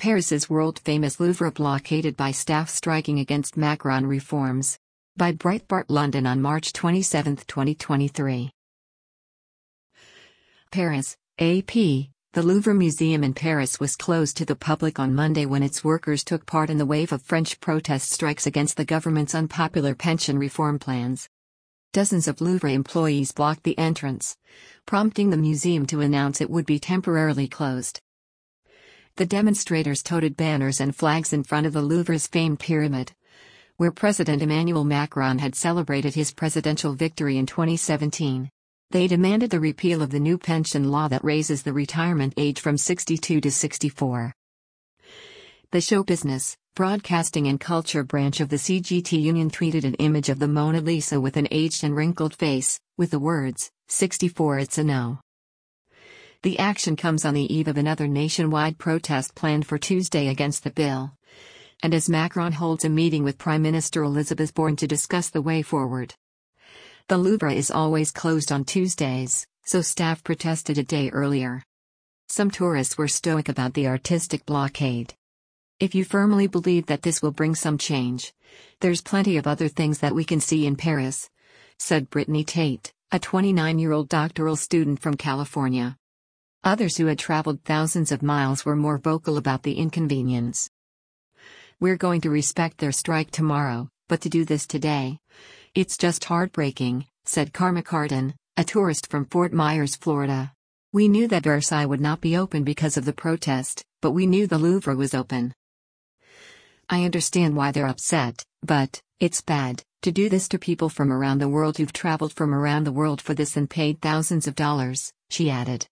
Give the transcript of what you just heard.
Paris's world-famous Louvre blockaded by staff striking against Macron reforms. By Breitbart London on March 27, 2023. Paris, AP. The Louvre Museum in Paris was closed to the public on Monday when its workers took part in the wave of French protest strikes against the government's unpopular pension reform plans. Dozens of Louvre employees blocked the entrance, prompting the museum to announce it would be temporarily closed. The demonstrators toted banners and flags in front of the Louvre's famed pyramid, where President Emmanuel Macron had celebrated his presidential victory in 2017. They demanded the repeal of the new pension law that raises the retirement age from 62 to 64. The show business, broadcasting and culture branch of the CGT Union tweeted an image of the Mona Lisa with an aged and wrinkled face, with the words, 64 it's a no. The action comes on the eve of another nationwide protest planned for Tuesday against the bill, and as Macron holds a meeting with Prime Minister Elisabeth Borne to discuss the way forward. The Louvre is always closed on Tuesdays, so staff protested a day earlier. Some tourists were stoic about the artistic blockade. If you firmly believe that this will bring some change, there's plenty of other things that we can see in Paris, said Brittany Tate, a 29-year-old doctoral student from California. Others who had traveled thousands of miles were more vocal about the inconvenience. We're going to respect their strike tomorrow, but to do this today, it's just heartbreaking, said Karma Carden, a tourist from Fort Myers, Florida. We knew that Versailles would not be open because of the protest, but we knew the Louvre was open. I understand why they're upset, but it's bad to do this to people from around the world who've traveled from around the world for this and paid thousands of dollars, she added.